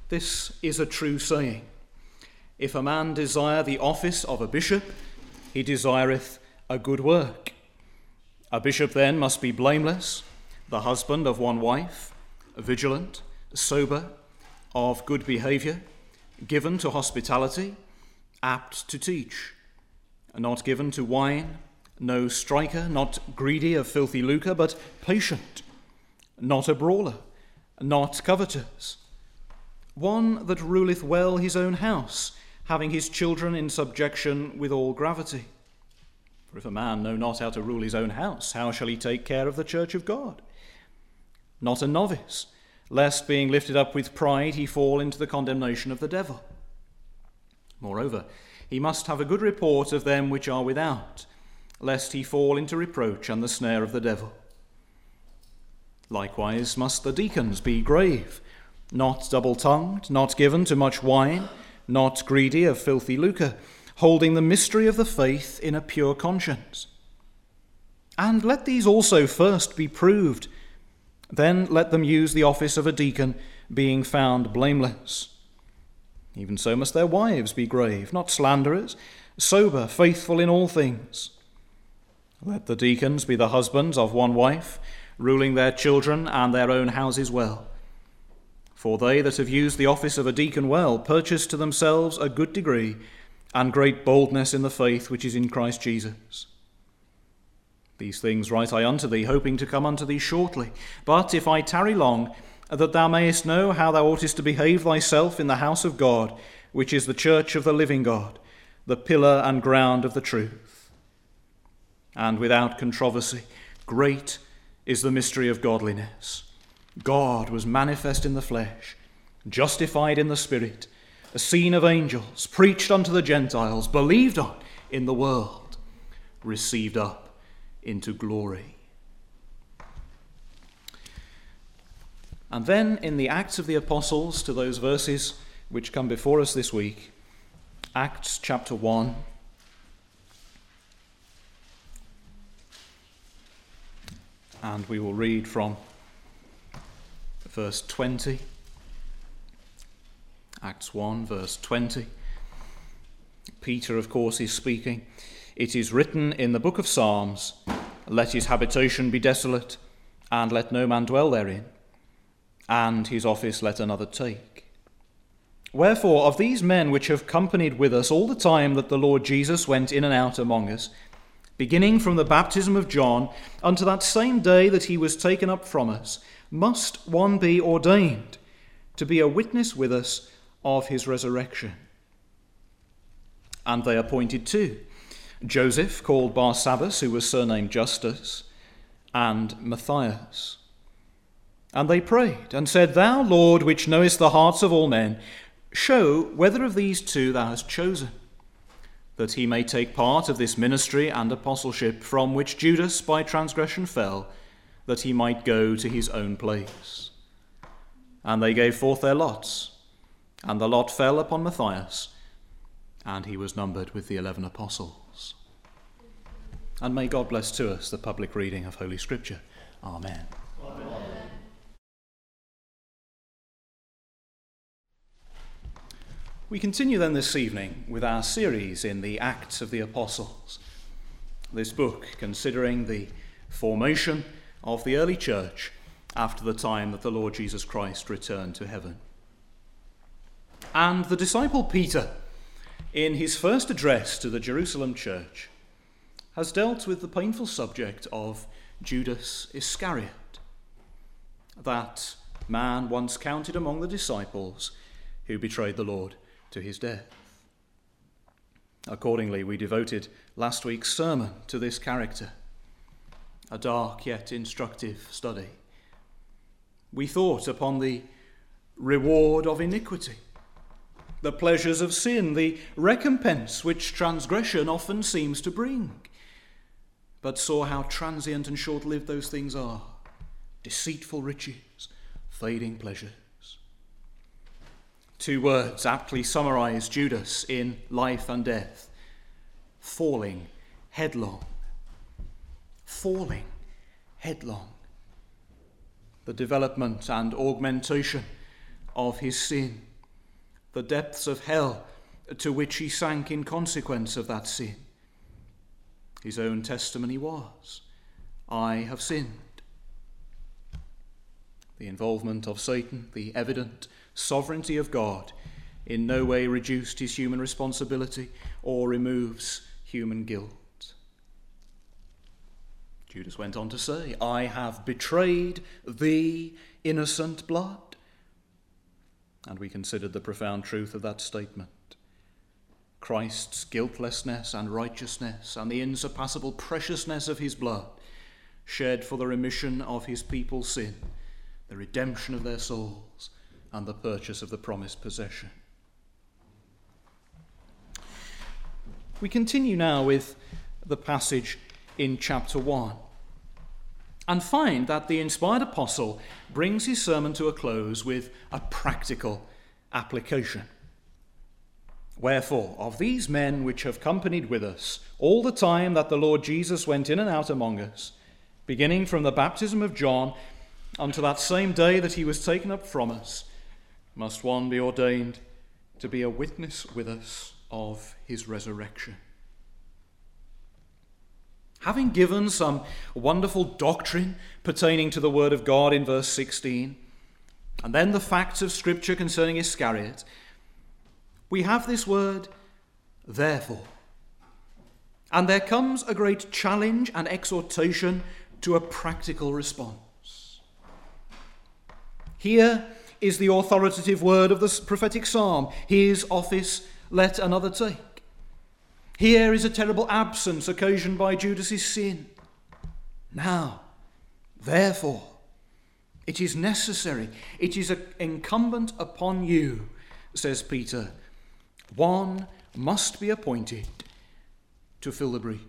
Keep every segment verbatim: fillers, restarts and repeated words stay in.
This is a true saying. If a man desire the office of a bishop, he desireth a good work. A bishop then must be blameless, the husband of one wife, vigilant, sober, of good behaviour, given to hospitality, apt to teach, not given to wine, no striker, not greedy of filthy lucre, but patient, not a brawler, not covetous, one that ruleth well his own house, having his children in subjection with all gravity. For if a man know not how to rule his own house, how shall he take care of the church of God? Not a novice, lest being lifted up with pride he fall into the condemnation of the devil. Moreover, he must have a good report of them which are without, lest he fall into reproach and the snare of the devil. Likewise must the deacons be grave, not double-tongued, not given to much wine, not greedy of filthy lucre, holding the mystery of the faith in a pure conscience. And let these also first be proved, then let them use the office of a deacon, being found blameless. Even so must their wives be grave, not slanderers, sober, faithful in all things. Let the deacons be the husbands of one wife, ruling their children and their own houses well. For they that have used the office of a deacon well purchase to themselves a good degree and great boldness in the faith which is in Christ Jesus. These things write I unto thee, hoping to come unto thee shortly. But if I tarry long, that thou mayest know how thou oughtest to behave thyself in the house of God, which is the church of the living God, the pillar and ground of the truth. And without controversy, great is the mystery of godliness. God was manifest in the flesh, justified in the spirit, seen of angels, preached unto the Gentiles, believed on in the world, received up into glory. And then in the Acts of the Apostles, to those verses which come before us this week, Acts chapter one, and we will read from verse twenty. Acts one, verse twenty. Peter, of course, is speaking. It is written in the book of Psalms, let his habitation be desolate, and let no man dwell therein, and his office let another take. Wherefore, of these men which have companied with us all the time that the Lord Jesus went in and out among us, beginning from the baptism of John unto that same day that he was taken up from us, must one be ordained to be a witness with us of his resurrection. And they appointed two, Joseph, called Barsabbas, who was surnamed Justus, and Matthias. And they prayed and said, Thou, Lord, which knowest the hearts of all men, show whether of these two thou hast chosen, that he may take part of this ministry and apostleship, from which Judas by transgression fell, that he might go to his own place. And they gave forth their lots, and the lot fell upon Matthias, and he was numbered with the eleven apostles. And may God bless to us the public reading of Holy Scripture. Amen. Amen. We continue then this evening with our series in the Acts of the Apostles. This book considering the formation of the early church after the time that the Lord Jesus Christ returned to heaven. And the disciple Peter, in his first address to the Jerusalem church, has dealt with the painful subject of Judas Iscariot, that man once counted among the disciples who betrayed the Lord to his death. Accordingly, we devoted last week's sermon to this character, a dark yet instructive study. We thought upon the reward of iniquity, the pleasures of sin, the recompense which transgression often seems to bring, but saw how transient and short-lived those things are. Deceitful riches, fading pleasures. Two words aptly summarize Judas in life and death: falling headlong. Falling headlong. The development and augmentation of his sin the depths of hell to which he sank in consequence of that sin. His own testimony was, "I have sinned." The involvement of Satan, the evident sovereignty of God, in no way reduced his human responsibility or removes human guilt. Judas went on to say, "I have betrayed thee, innocent blood." And we considered the profound truth of that statement. Christ's guiltlessness and righteousness and the insurpassable preciousness of his blood, shed for the remission of his people's sin, the redemption of their souls, and the purchase of the promised possession. We continue now with the passage in chapter one and find that the inspired apostle brings his sermon to a close with a practical application. "Wherefore, of these men which have companied with us all the time that the Lord Jesus went in and out among us, beginning from the baptism of John unto that same day that he was taken up from us, must one be ordained to be a witness with us of his resurrection." Having given some wonderful doctrine pertaining to the word of God in verse sixteen, and then the facts of Scripture concerning Iscariot, we have this word, "therefore." And there comes a great challenge and exhortation to a practical response. Here is the authoritative word of the prophetic psalm, "His office let another take." Here is a terrible absence occasioned by Judas's sin. Now, therefore, it is necessary, it is incumbent upon you, says Peter, one must be appointed to fill the breach.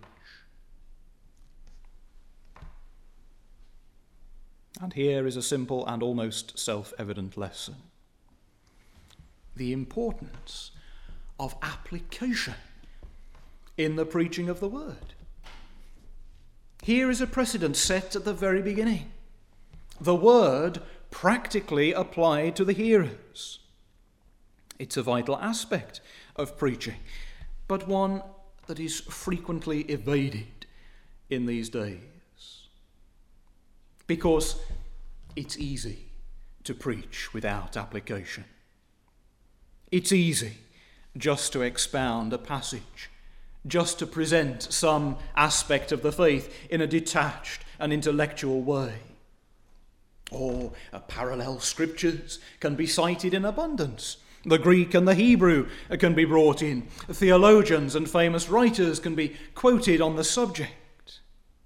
And here is a simple and almost self-evident lesson. The importance of application in the preaching of the word. Here is a precedent set at the very beginning. The word practically applied to the hearers. It's a vital aspect of preaching, but one that is frequently evaded in these days. Because it's easy to preach without application. It's easy just to expound a passage, just to present some aspect of the faith in a detached and intellectual way. Or uh, parallel scriptures can be cited in abundance. The Greek and the Hebrew can be brought in. Theologians and famous writers can be quoted on the subject.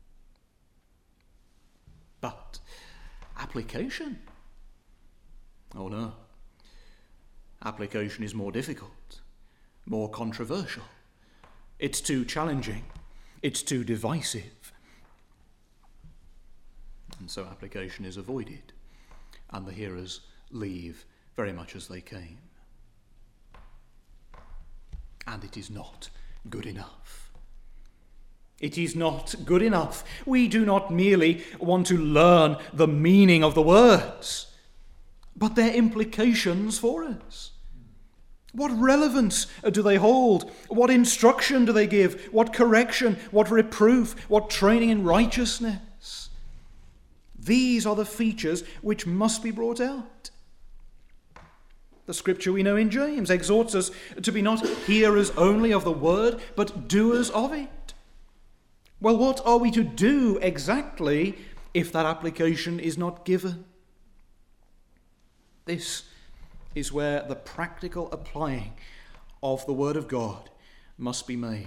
But application? Oh no. Application is more difficult, more controversial. It's too challenging. It's too divisive. And so application is avoided, and the hearers leave very much as they came. And it is not good enough. It is not good enough. We do not merely want to learn the meaning of the words, but their implications for us. What relevance do they hold? What instruction do they give? What correction? What reproof? What training in righteousness? These are the features which must be brought out. The scripture we know in James exhorts us to be not hearers only of the word, but doers of it. Well, what are we to do exactly if that application is not given? This is where the practical applying of the word of God must be made.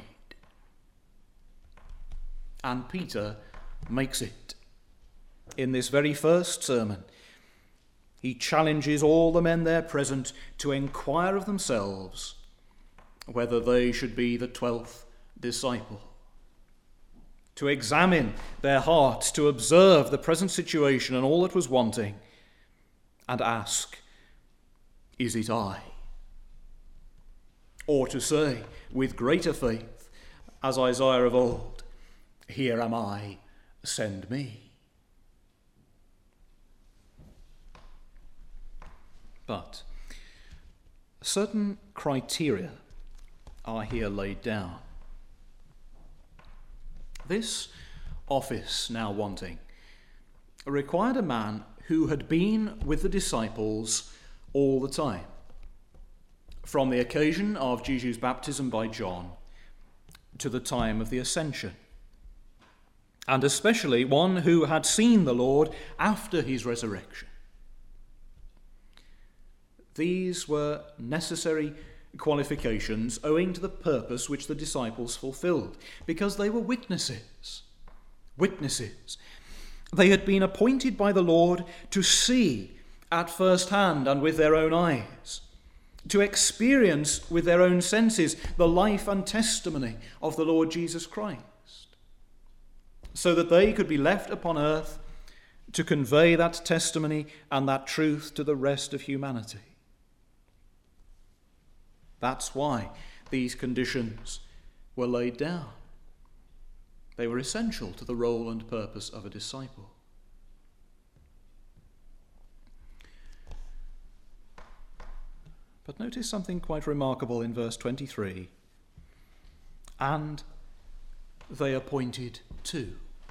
And Peter makes it. In this very first sermon, he challenges all the men there present to inquire of themselves whether they should be the twelfth disciple. To examine their hearts, to observe the present situation and all that was wanting, and ask, "Is it I?" Or to say, with greater faith, as Isaiah of old, "Here am I, send me." But certain criteria are here laid down. This office now wanting required a man who had been with the disciples all the time, from the occasion of Jesus' baptism by John to the time of the ascension, and especially one who had seen the Lord after his resurrection. These were necessary qualifications owing to the purpose which the disciples fulfilled, because they were witnesses. Witnesses. They had been appointed by the Lord to see at first hand and with their own eyes, to experience with their own senses the life and testimony of the Lord Jesus Christ, so that they could be left upon earth to convey that testimony and that truth to the rest of humanity. That's why these conditions were laid down. They were essential to the role and purpose of a disciple. But notice something quite remarkable in verse twenty-three. And they appointed two.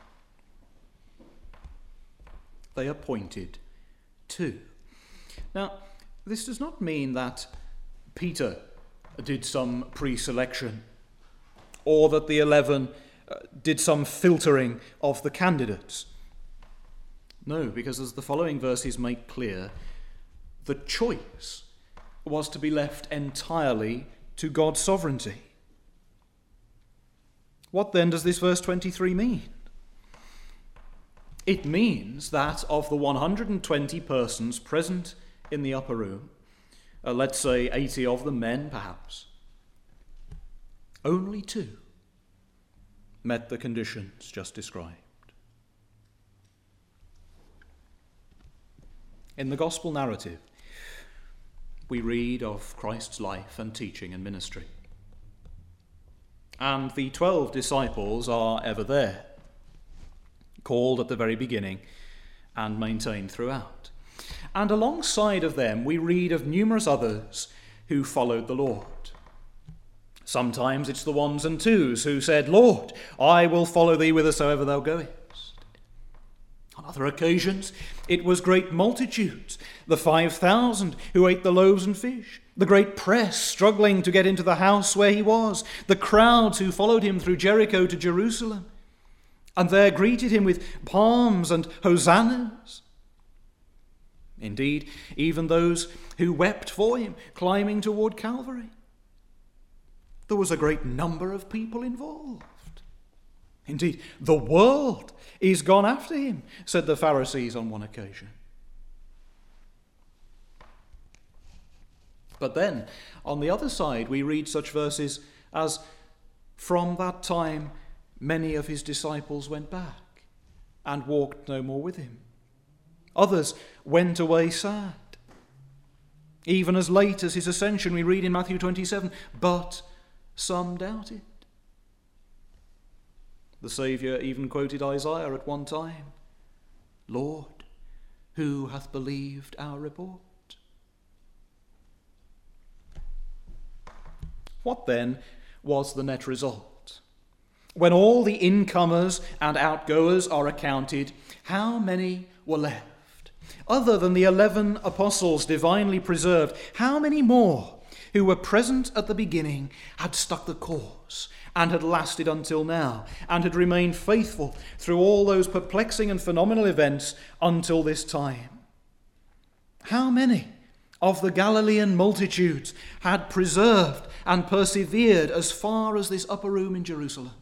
They appointed two. Now, this does not mean that Peter did some pre-selection, or that the eleven uh, did some filtering of the candidates. No, because as the following verses make clear, the choice was to be left entirely to God's sovereignty. What then does this verse twenty-three mean? It means that of the one hundred twenty persons present in the upper room, Uh, let's say eighty of them men, perhaps, only two met the conditions just described. In the gospel narrative, we read of Christ's life and teaching and ministry. And the twelve disciples are ever there, called at the very beginning and maintained throughout. And alongside of them, we read of numerous others who followed the Lord. Sometimes it's the ones and twos who said, Lord, I will follow thee whithersoever thou goest. On other occasions, it was great multitudes, the five thousand who ate the loaves and fish, the great press struggling to get into the house where he was, the crowds who followed him through Jericho to Jerusalem, and there greeted him with palms and hosannas. Indeed, even those who wept for him, climbing toward Calvary. There was a great number of people involved. Indeed, the world is gone after him, said the Pharisees on one occasion. But then, on the other side, we read such verses as, from that time, many of his disciples went back and walked no more with him. Others went away sad. Even as late as his ascension, we read in Matthew twenty-seven, but some doubted. The Saviour even quoted Isaiah at one time, Lord, who hath believed our report? What then was the net result? When all the incomers and outgoers are accounted, how many were left? Other than the eleven apostles divinely preserved, how many more who were present at the beginning had stuck the course and had lasted until now and had remained faithful through all those perplexing and phenomenal events until this time? How many of the Galilean multitudes had preserved and persevered as far as this upper room in Jerusalem?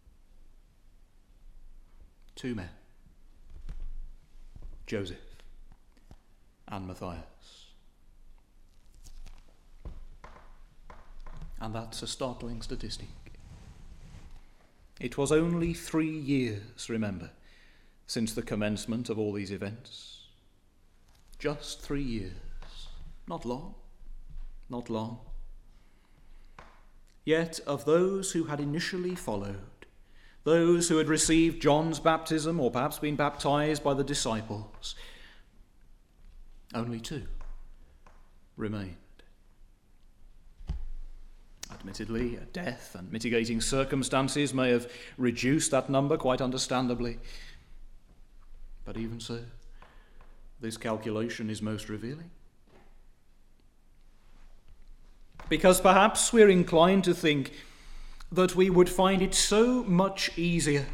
Two men, Joseph and Matthias. And that's a startling statistic. It was only three years, remember, since the commencement of all these events. Just three years. Not long. Not long. Yet of those who had initially followed, those who had received John's baptism or perhaps been baptized by the disciples, only two remained. Admittedly, death and mitigating circumstances may have reduced that number quite understandably. But even so, this calculation is most revealing. Because perhaps we're inclined to think that we would find it so much easier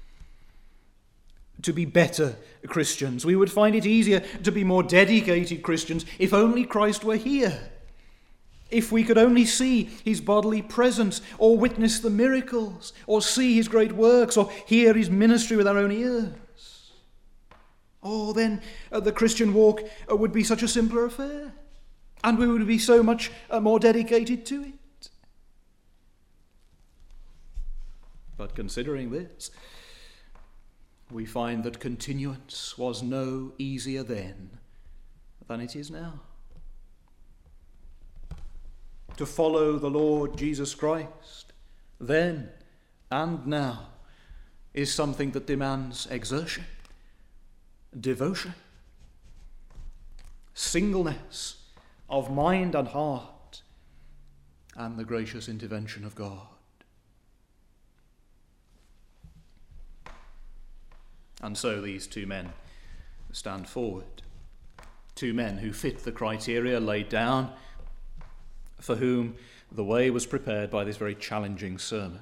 to be better Christians. We would find it easier to be more dedicated Christians if only Christ were here. If we could only see his bodily presence, or witness the miracles, or see his great works, or hear his ministry with our own ears. Oh, then uh, the Christian walk uh, would be such a simpler affair, and we would be so much uh, more dedicated to it. But considering this, we find that continuance was no easier then than it is now. To follow the Lord Jesus Christ, then and now, is something that demands exertion, devotion, singleness of mind and heart, and the gracious intervention of God. And so these two men stand forward, two men who fit the criteria laid down, for whom the way was prepared by this very challenging sermon.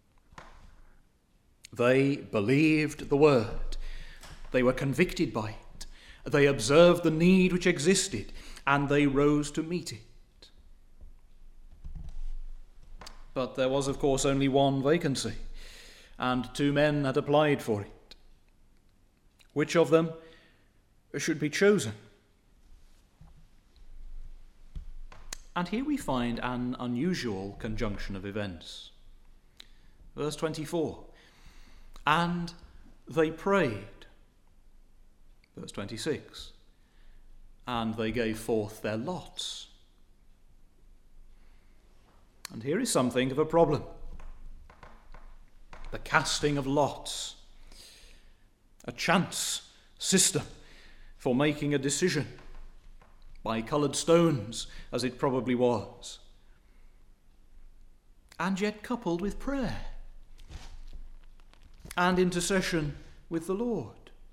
They believed the word. They were convicted by it. They observed the need which existed, and they rose to meet it. But there was, of course, only one vacancy, and two men had applied for it. Which of them should be chosen? And here we find an unusual conjunction of events. Verse twenty-four, and they prayed. Verse twenty-six, and they gave forth their lots. And here is something of a problem. The casting of lots. A chance system for making a decision, by coloured stones, as it probably was, and yet coupled with prayer and intercession with the Lord.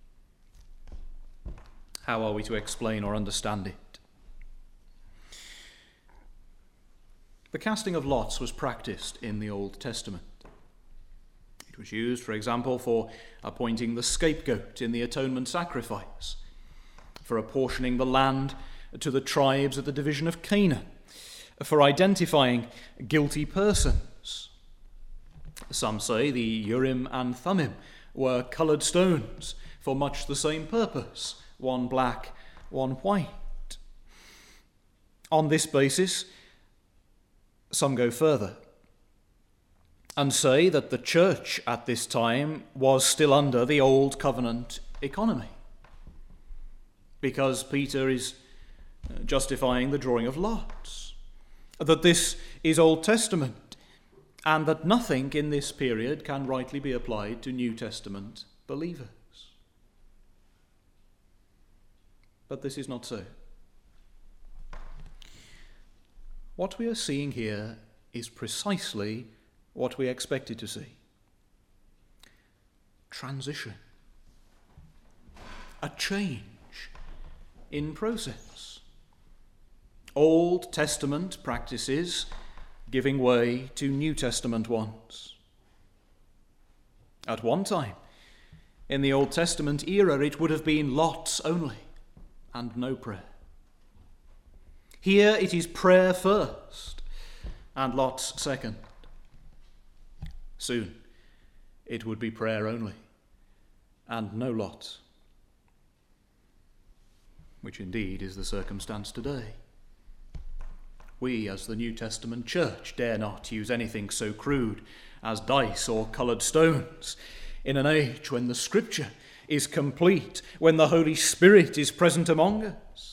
How are we to explain or understand it? The casting of lots was practiced in the Old Testament. It was used, for example, for appointing the scapegoat in the atonement sacrifice, for apportioning the land to the tribes at the division of Canaan, for identifying guilty persons. Some say the Urim and Thummim were coloured stones for much the same purpose, one black, one white. On this basis, some go further and say that the church at this time was still under the old covenant economy, because Peter is justifying the drawing of lots, that this is Old Testament, and that nothing in this period can rightly be applied to New Testament believers. But this is not so. What we are seeing here is precisely what we expected to see. Transition. A change in process. Old Testament practices giving way to New Testament ones. At one time, in the Old Testament era, it would have been lots only and no prayer. Here it is prayer first and lots second. Soon it would be prayer only and no lots, which indeed is the circumstance today. We, as the New Testament church, dare not use anything so crude as dice or coloured stones in an age when the Scripture is complete, when the Holy Spirit is present among us.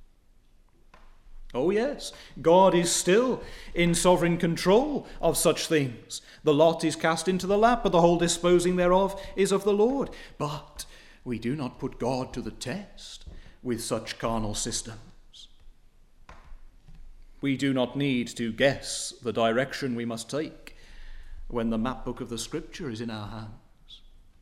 Oh yes, God is still in sovereign control of such things. The lot is cast into the lap, but the whole disposing thereof is of the Lord. But we do not put God to the test with such carnal systems. We do not need to guess the direction we must take when the map book of the Scripture is in our hands.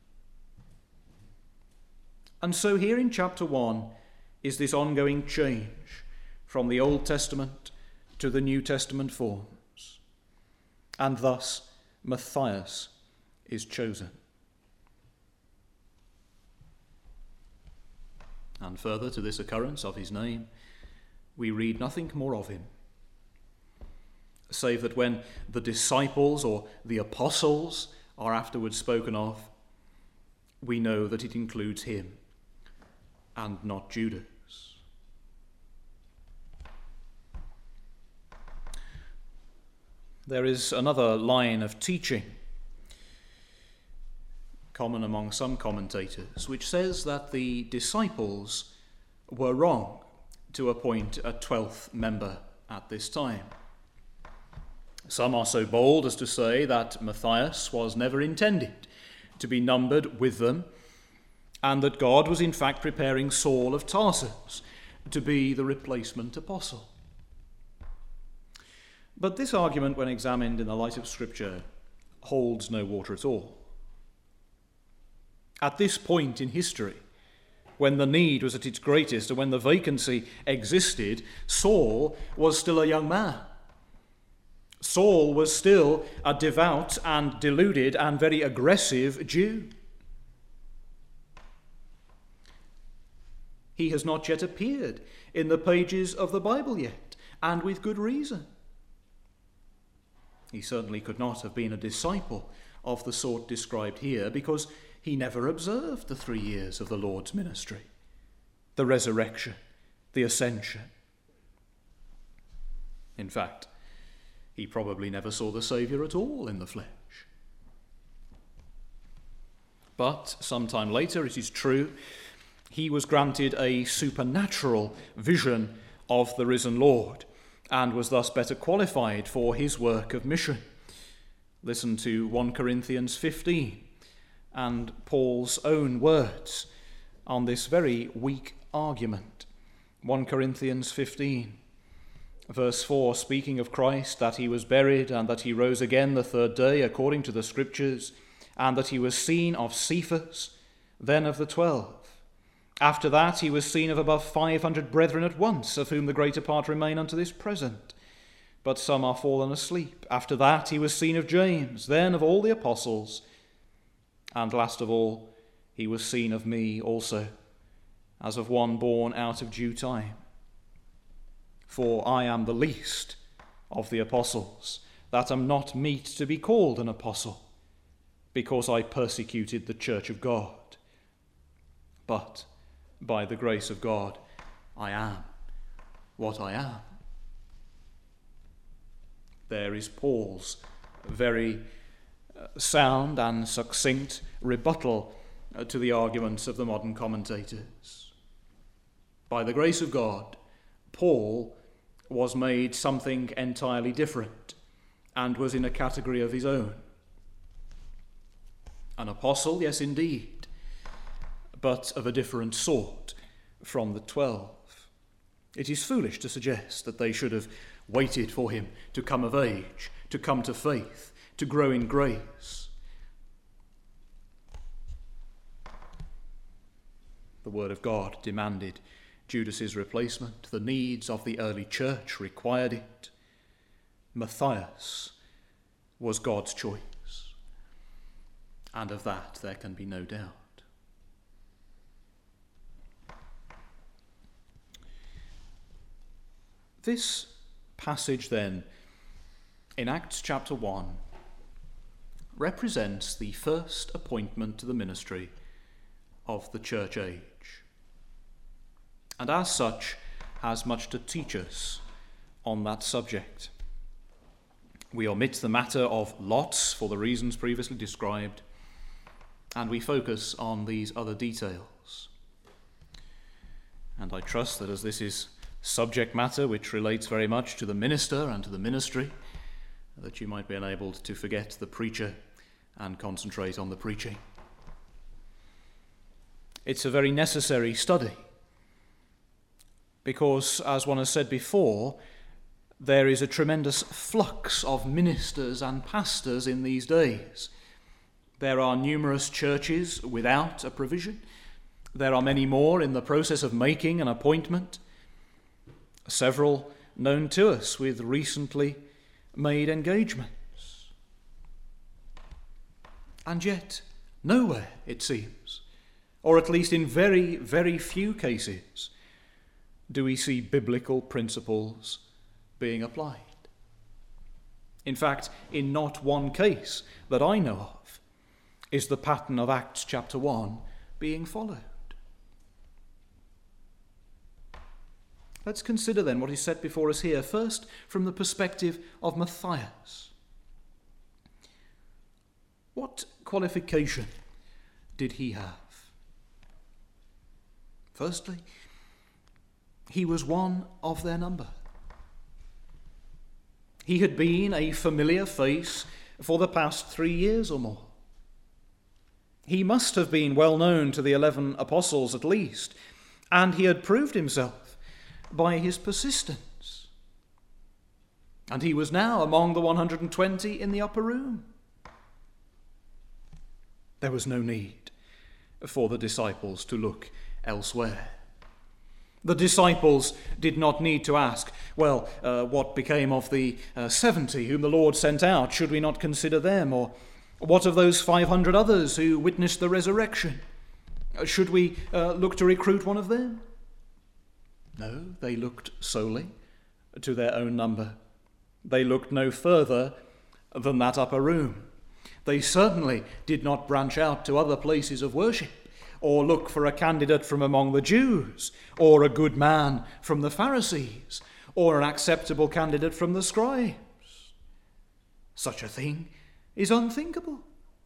And so here in chapter one is this ongoing change from the Old Testament to the New Testament forms. And thus Matthias is chosen. And further to this occurrence of his name, we read nothing more of him, save that when the disciples or the apostles are afterwards spoken of, we know that it includes him and not Judas. There is another line of teaching common among some commentators, which says that the disciples were wrong to appoint a twelfth member at this time. Some are so bold as to say that Matthias was never intended to be numbered with them, and that God was in fact preparing Saul of Tarsus to be the replacement apostle. But this argument, when examined in the light of Scripture, holds no water at all. At this point in history, when the need was at its greatest and when the vacancy existed, Saul was still a young man. Saul was still a devout and deluded and very aggressive Jew. He has not yet appeared in the pages of the Bible yet, and with good reason. He certainly could not have been a disciple of the sort described here, because he never observed the three years of the Lord's ministry, the resurrection, the ascension. In fact, he probably never saw the Saviour at all in the flesh. But sometime later, it is true, he was granted a supernatural vision of the risen Lord, and was thus better qualified for his work of mission. Listen to First Corinthians fifteen and Paul's own words on this very weak argument. First Corinthians fifteen, verse four, speaking of Christ, that he was buried and that he rose again the third day according to the Scriptures, and that he was seen of Cephas, then of the twelve. After that he was seen of above five hundred brethren at once, of whom the greater part remain unto this present. But some are fallen asleep. After that he was seen of James, then of all the apostles. And last of all, he was seen of me also, as of one born out of due time. For I am the least of the apostles, that am not meet to be called an apostle, because I persecuted the church of God. But by the grace of God, I am what I am. There is Paul's very sound and succinct rebuttal to the arguments of the modern commentators. By the grace of God, Paul was made something entirely different and was in a category of his own. An apostle, yes indeed, but of a different sort from the twelve. It is foolish to suggest that they should have waited for him to come of age, to come to faith, to grow in grace. The word of God demanded Judas's replacement. The needs of the early church required it. Matthias was God's choice, and of that there can be no doubt. This passage then, in Acts chapter one, represents the first appointment to the ministry of the church age, and as such has much to teach us on that subject. We omit the matter of lots for the reasons previously described, and we focus on these other details. And I trust that as this is subject matter which relates very much to the minister and to the ministry, that you might be enabled to forget the preacher and concentrate on the preaching. It's a very necessary study because, as one has said before, there is a tremendous flux of ministers and pastors in these days. There are numerous churches without a provision. There are many more in the process of making an appointment. Several known to us with recently made engagements. And yet, nowhere, it seems, or at least in very, very few cases, do we see biblical principles being applied. In fact, in not one case that I know of is the pattern of Acts chapter one being followed. Let's consider then what is set before us here, first from the perspective of Matthias. What qualification did he have? Firstly, he was one of their number. He had been a familiar face for the past three years or more. He must have been well known to the eleven apostles at least, and he had proved himself by his persistence. And he was now among the one hundred twenty in the upper room. There was no need for the disciples to look elsewhere. The disciples did not need to ask, well, uh, what became of the uh, seventy whom the Lord sent out? Should we not consider them? Or what of those five hundred others who witnessed the resurrection? Should we uh, look to recruit one of them? No, they looked solely to their own number. They looked no further than that upper room. They certainly did not branch out to other places of worship, or look for a candidate from among the Jews, or a good man from the Pharisees, or an acceptable candidate from the scribes. Such a thing is unthinkable.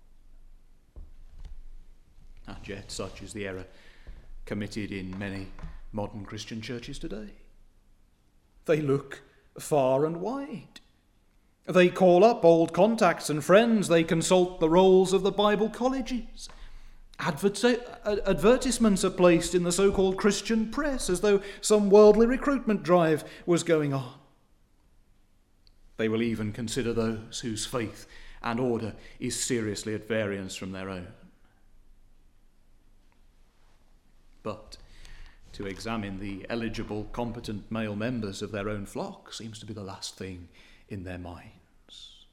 And yet such is the error committed in many modern Christian churches today. They look far and wide. They call up old contacts and friends. They consult the rolls of the Bible colleges. Advertisements are placed in the so-called Christian press as though some worldly recruitment drive was going on. They will even consider those whose faith and order is seriously at variance from their own. But to examine the eligible, competent male members of their own flock seems to be the last thing in their minds.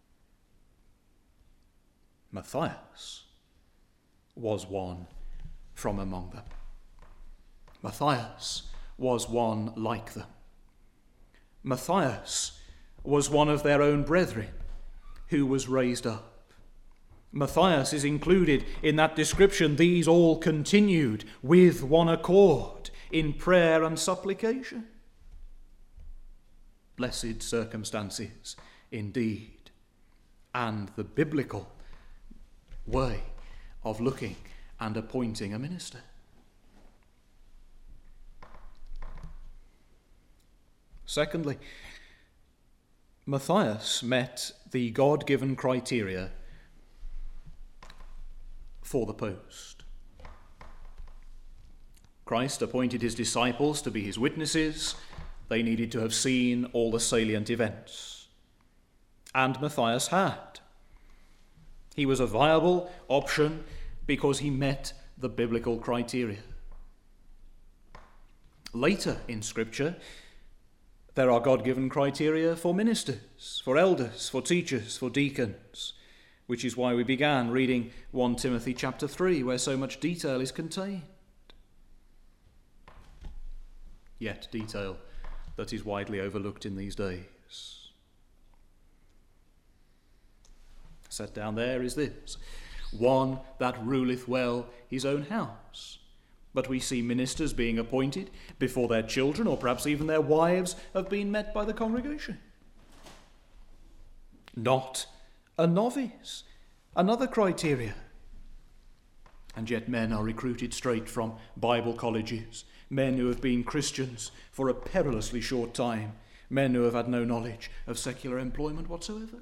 Matthias was one from among them. Matthias was one like them. Matthias was one of their own brethren who was raised up. Matthias is included in that description. These all continued with one accord in prayer and supplication. Blessed circumstances indeed, and the biblical way of looking and appointing a minister. Secondly, Matthias met the God-given criteria for the post. Christ appointed his disciples to be his witnesses. They needed to have seen all the salient events. And Matthias had. He was a viable option because he met the biblical criteria. Later in Scripture, there are God-given criteria for ministers, for elders, for teachers, for deacons, which is why we began reading First Timothy chapter three, where so much detail is contained. Yet detail that is widely overlooked in these days. Set down there is this: one that ruleth well his own house. But we see ministers being appointed before their children, or perhaps even their wives, have been met by the congregation. Not a novice, another criteria. And yet men are recruited straight from Bible colleges, men who have been Christians for a perilously short time, men who have had no knowledge of secular employment whatsoever.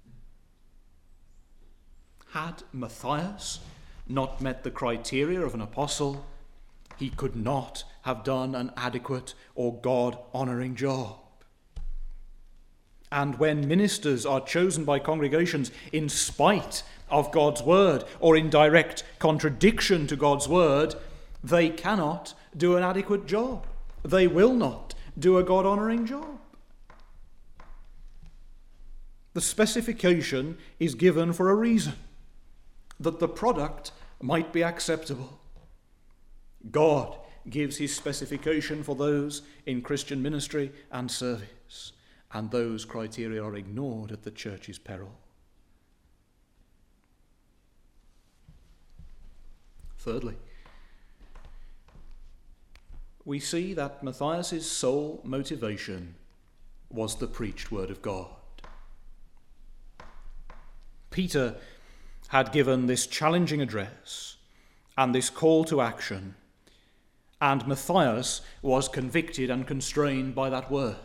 Had Matthias not met the criteria of an apostle, he could not have done an adequate or God-honouring job. And when ministers are chosen by congregations in spite of God's word or in direct contradiction to God's word, they cannot do an adequate job. They will not do a God-honoring job. The specification is given for a reason, that the product might be acceptable. God gives his specification for those in Christian ministry and service, and those criteria are ignored at the church's peril. Thirdly, we see that Matthias's sole motivation was the preached word of God. Peter had given this challenging address and this call to action, and Matthias was convicted and constrained by that word.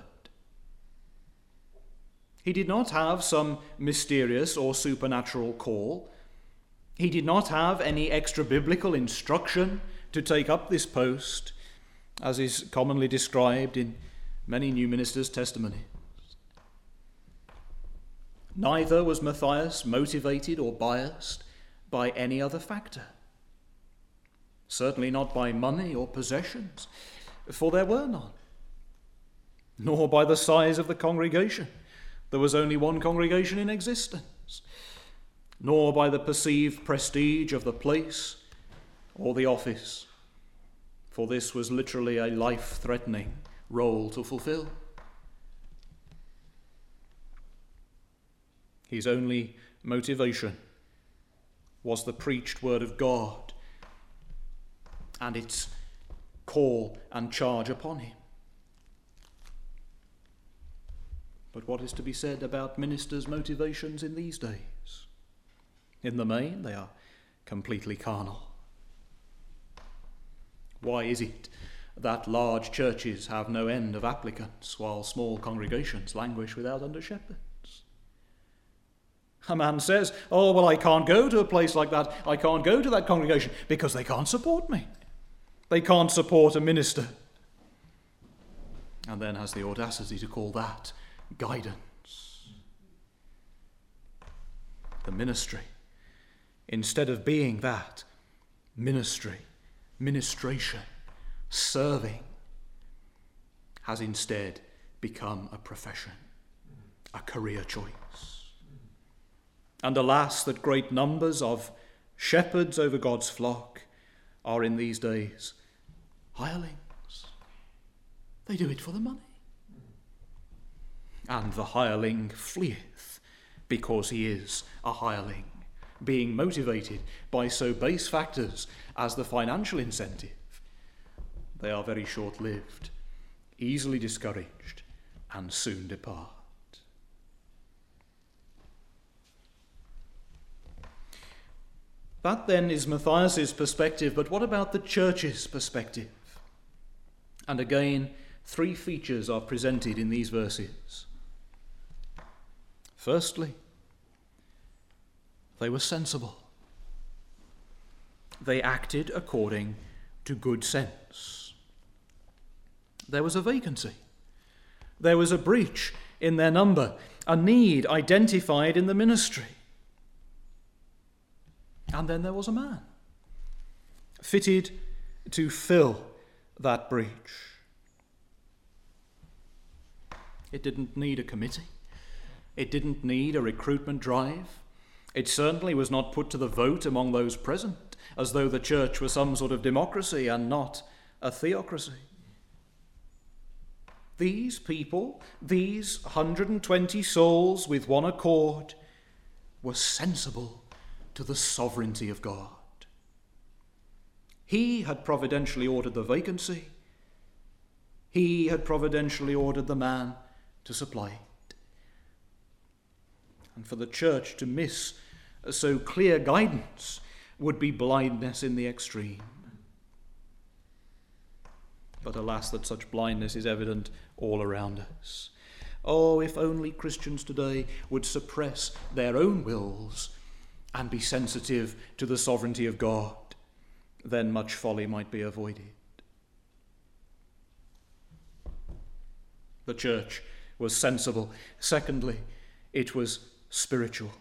He did not have some mysterious or supernatural call. He did not have any extra biblical instruction to take up this post, as is commonly described in many new ministers' testimonies. Neither was Matthias motivated or biased by any other factor. Certainly not by money or possessions, for there were none. Nor by the size of the congregation. There was only one congregation in existence. Nor by the perceived prestige of the place or the office, for this was literally a life-threatening role to fulfill. His only motivation was the preached word of God and its call and charge upon him. But what is to be said about ministers' motivations in these days? In the main, they are completely carnal. Why is it that large churches have no end of applicants while small congregations languish without under-shepherds? A man says, oh, well, I can't go to a place like that. I can't go to that congregation because they can't support me. They can't support a minister. And then has the audacity to call that guidance. The ministry, instead of being that, ministry, ministration, serving, has instead become a profession, a career choice. And alas, that great numbers of shepherds over God's flock are in these days hirelings. They do it for the money. And the hireling fleeth because he is a hireling, being motivated by so base factors as the financial incentive. They are very short-lived, easily discouraged, and soon depart. That then is Matthias's perspective, but what about the church's perspective? And again, three features are presented in these verses. Firstly, they were sensible. They acted according to good sense. There was a vacancy. There was a breach in their number, a need identified in the ministry. And then there was a man fitted to fill that breach. It didn't need a committee. It didn't need a recruitment drive. It certainly was not put to the vote among those present, as though the church was some sort of democracy and not a theocracy. These people, these one hundred twenty souls with one accord, were sensible to the sovereignty of God. He had providentially ordered the vacancy. He had providentially ordered the man to supply it. And for the church to miss so clear guidance would be blindness in the extreme. But alas, that such blindness is evident all around us. Oh, if only Christians today would suppress their own wills and be sensitive to the sovereignty of God, then much folly might be avoided. The church was sensible. Secondly, it was spiritual.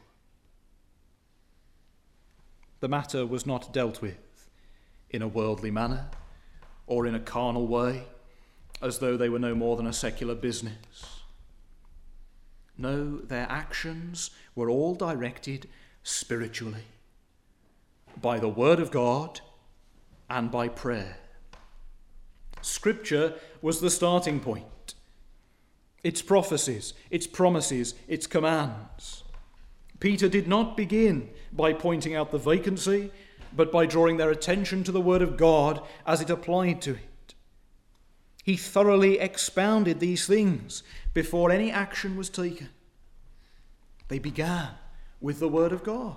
The matter was not dealt with in a worldly manner or in a carnal way, as though they were no more than a secular business. No, their actions were all directed spiritually, by the word of God and by prayer. Scripture was the starting point. Its prophecies, its promises, its commands. Peter did not begin by pointing out the vacancy, but by drawing their attention to the word of God as it applied to it. He thoroughly expounded these things before any action was taken. They began with the word of God.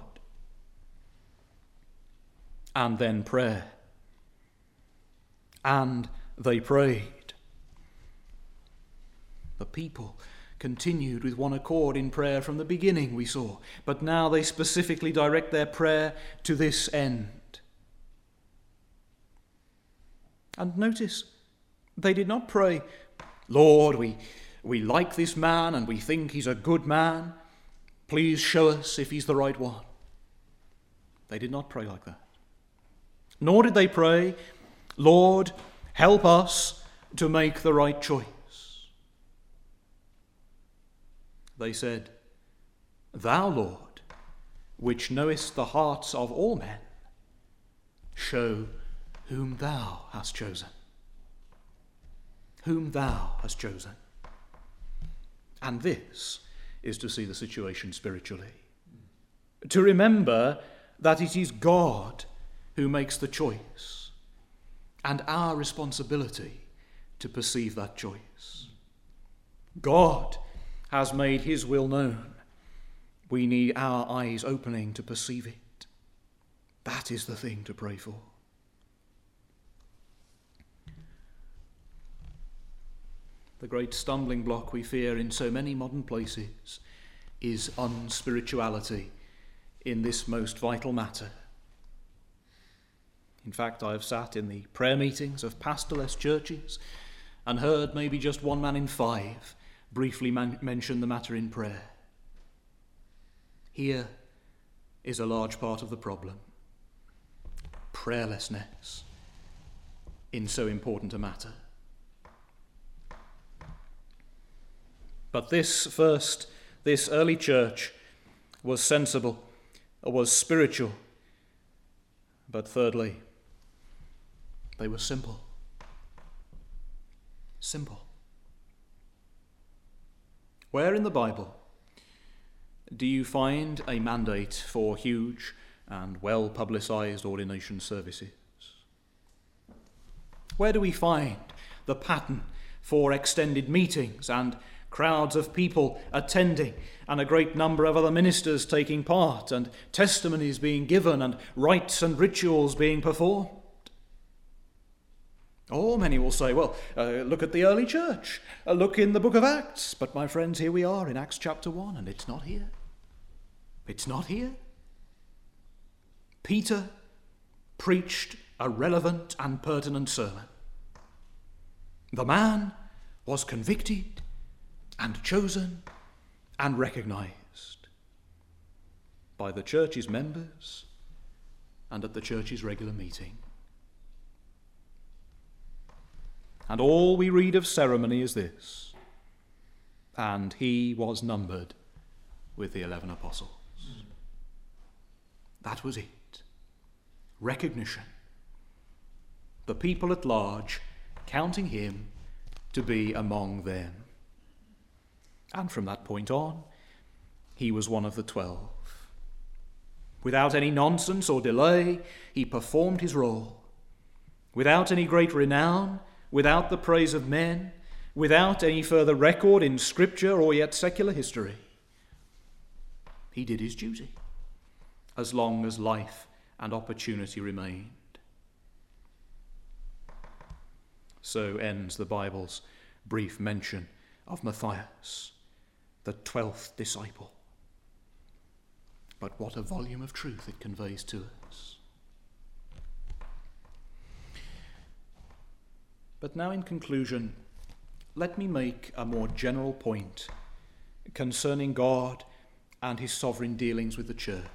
And then prayer. And they prayed. The people continued with one accord in prayer from the beginning, we saw, but now they specifically direct their prayer to this end. And notice, they did not pray, Lord, we, we like this man and we think he's a good man. Please show us if he's the right one. They did not pray like that. Nor did they pray, Lord, help us to make the right choice. They said, Thou, Lord, which knowest the hearts of all men, show whom thou hast chosen. Whom thou hast chosen. And this is to see the situation spiritually. To remember that it is God who makes the choice, and our responsibility to perceive that choice. God has made his will known. We need our eyes opening to perceive it. That is the thing to pray for. The great stumbling block we fear in so many modern places is unspirituality in this most vital matter. In fact, I have sat in the prayer meetings of pastorless churches and heard maybe just one man in five briefly man- mention the matter in prayer. Here is a large part of the problem. Prayerlessness in so important a matter. But this first, this early church was sensible, was spiritual. But thirdly, they were simple. Simple. Where in the Bible do you find a mandate for huge and well-publicized ordination services? Where do we find the pattern for extended meetings and crowds of people attending and a great number of other ministers taking part and testimonies being given and rites and rituals being performed? Or many will say, well, uh, look at the early church, uh, look in the book of Acts. But my friends, here we are in Acts chapter one, and it's not here. It's not here. Peter preached a relevant and pertinent sermon. The man was convicted and chosen and recognized by the church's members and at the church's regular meeting. And all we read of ceremony is this: and he was numbered with the eleven apostles. Mm. That was it. Recognition. The people at large counting him to be among them. And from that point on, he was one of the twelve. Without any nonsense or delay, he performed his role. Without any great renown, without the praise of men, without any further record in Scripture or yet secular history, he did his duty as long as life and opportunity remained. So ends the Bible's brief mention of Matthias, the twelfth disciple. But what a volume of truth it conveys to us. But now in conclusion, let me make a more general point concerning God and his sovereign dealings with the church.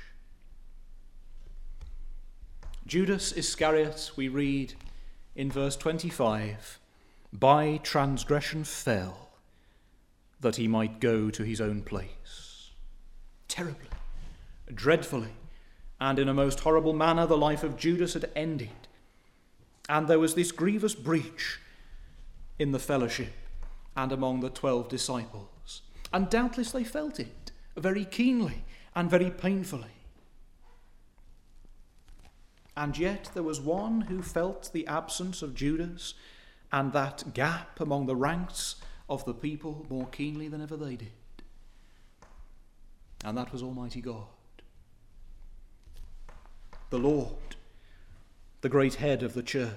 Judas Iscariot, we read in verse twenty-five, by transgression fell, that he might go to his own place. Terribly, dreadfully, and in a most horrible manner the life of Judas had ended. And there was this grievous breach in the fellowship and among the twelve disciples. And doubtless they felt it very keenly and very painfully. And yet there was one who felt the absence of Judas and that gap among the ranks of the people more keenly than ever they did. And that was Almighty God, the Lord, the great head of the church.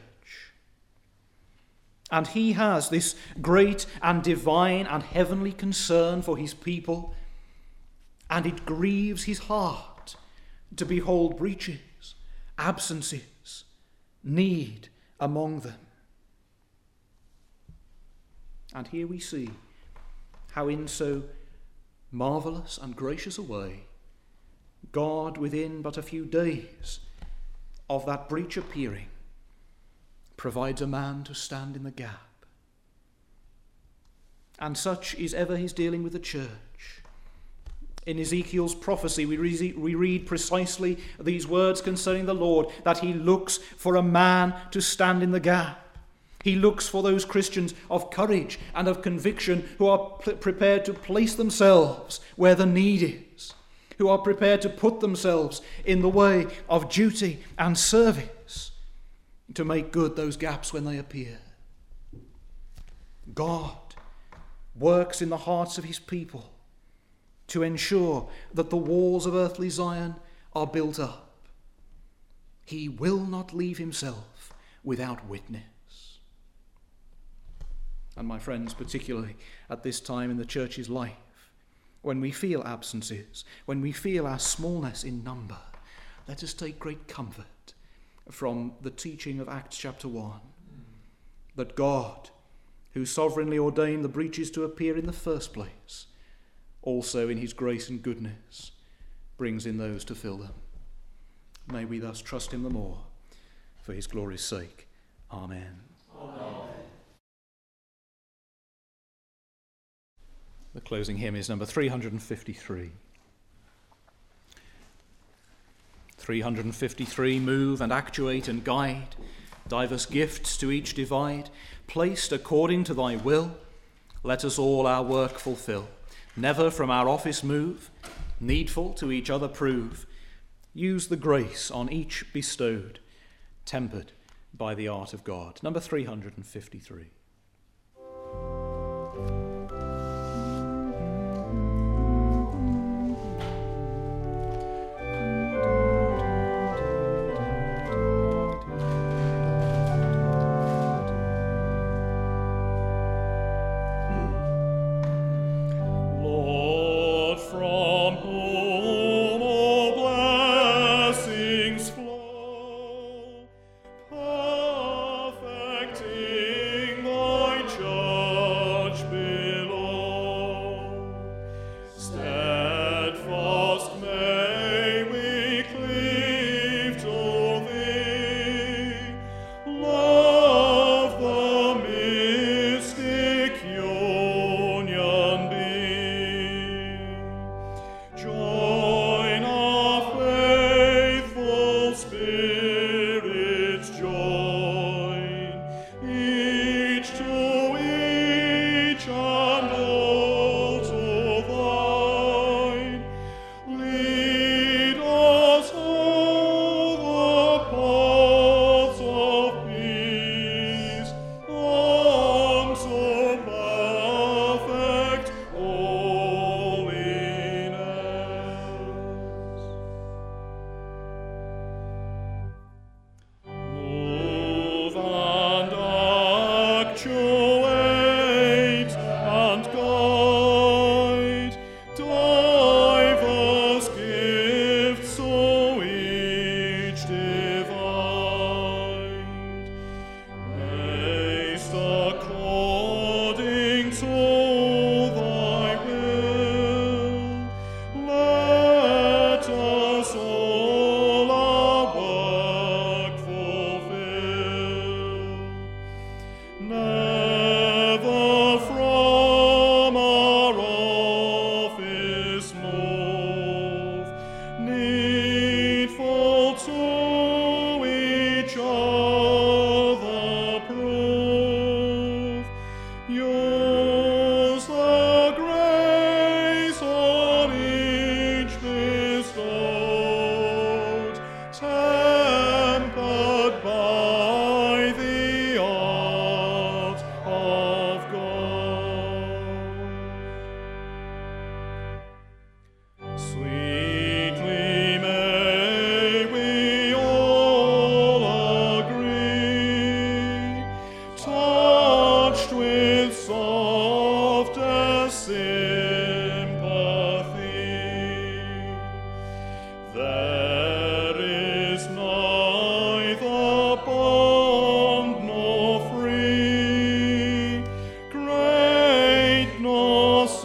And he has this great and divine and heavenly concern for his people, and it grieves his heart to behold breaches, absences, need among them. And here we see how in so marvellous and gracious a way, God, within but a few days of that breach appearing, provides a man to stand in the gap. And such is ever his dealing with the church. In Ezekiel's prophecy, we, re- we read precisely these words concerning the Lord, that he looks for a man to stand in the gap. He looks for those Christians of courage and of conviction who are p- prepared to place themselves where the need is, who are prepared to put themselves in the way of duty and service to make good those gaps when they appear. God works in the hearts of his people to ensure that the walls of earthly Zion are built up. He will not leave himself without witness. And my friends, particularly at this time in the church's life, when we feel absences, when we feel our smallness in number, let us take great comfort from the teaching of Acts chapter one, that God, who sovereignly ordained the breaches to appear in the first place, also in his grace and goodness brings in those to fill them. May we thus trust him the more for his glory's sake. Amen. Amen. The closing hymn is number three hundred fifty-three. three hundred fifty-three, move and actuate and guide, diverse gifts to each divide, placed according to thy will, let us all our work fulfill, never from our office move, needful to each other prove, use the grace on each bestowed, tempered by the art of God. Number three hundred fifty-three. Perfecting the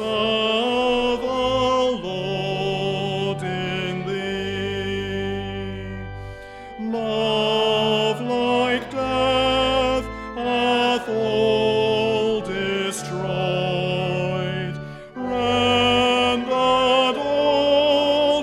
serve the Lord in thee. Love like death hath all destroyed, rendered all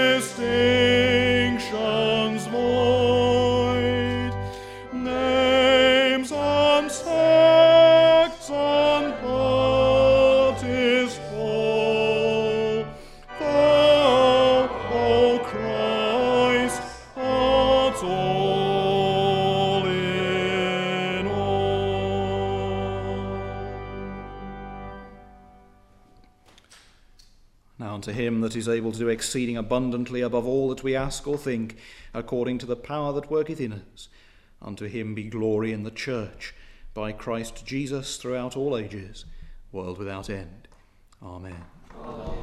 distinctions void. Names and sects and parties fall. Thou, O Christ, art all in all. Now unto him that is able to do exceeding abundantly above all that we ask or think, according to the power that worketh in us, unto him be glory in the church, by Christ Jesus throughout all ages, world without end. Amen. Amen.